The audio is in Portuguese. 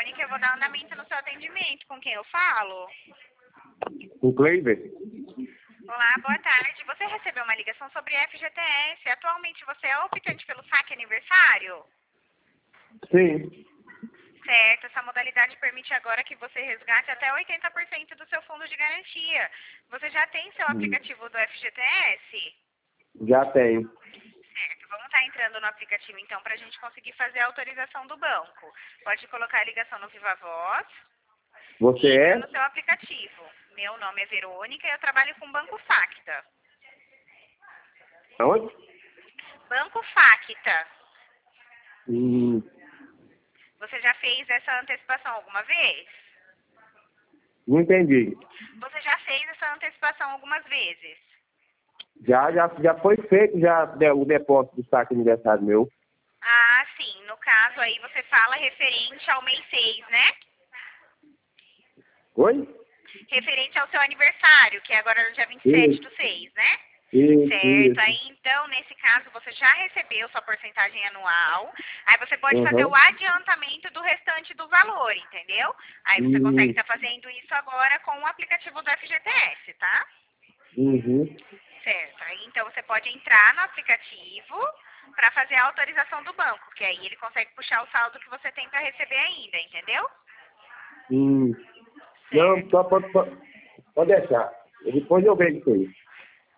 Verônica, eu vou dar andamento no seu atendimento. Com quem eu falo? O Cleiber? Olá, boa tarde. Você recebeu uma ligação sobre FGTS. Atualmente você é optante pelo saque aniversário? Sim. Certo, essa modalidade permite agora que você resgate até 80% do seu fundo de garantia. Você já tem seu aplicativo do FGTS? Já tenho. Certo, vamos estar entrando no aplicativo então para a gente conseguir fazer a autorização do banco. Pode colocar a ligação no Viva Voz Você e é? entra no seu aplicativo. Meu nome é Verônica e eu trabalho com o Banco Facta. Onde? Banco Facta. Hum, Você já fez essa antecipação alguma vez? não entendi. Você já fez essa antecipação algumas vezes? Já foi feito o depósito do saque aniversário meu. Ah, sim. No caso aí você fala referente ao mês 6, né? Oi? Referente ao seu aniversário, que é agora no dia 27/6, né? Certo. Isso. Aí, então, nesse caso, você já recebeu sua porcentagem anual. Aí você pode fazer o Uhum. adiantamento do restante do valor, entendeu? Aí você consegue estar fazendo isso agora com o aplicativo do FGTS, tá? Uhum. Certo. Aí, então, você pode entrar no aplicativo para fazer a autorização do banco, que aí ele consegue puxar o saldo que você tem para receber ainda, entendeu? Hum. Não, Certo. só pode deixar. Depois eu vejo isso aí.